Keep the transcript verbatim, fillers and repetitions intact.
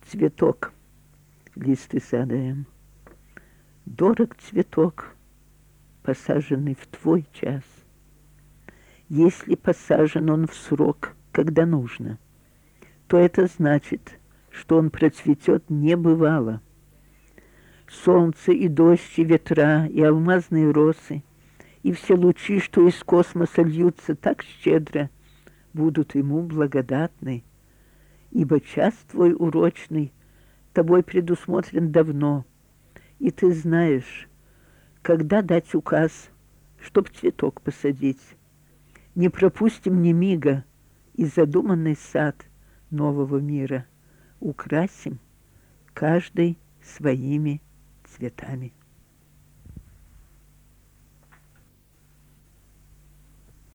Цветок, листы садаем. Дорог цветок, посаженный в твой час. Если посажен он в срок, когда нужно, то это значит, что он процветет небывало. Солнце и дождь, и ветра, и алмазные росы, и все лучи, что из космоса льются так щедро, будут ему благодатны, ибо час твой урочный тобой предусмотрен давно, и ты знаешь, когда дать указ, чтоб цветок посадить. Не пропустим ни мига, и задуманный сад нового мира украсим каждый своими цветами.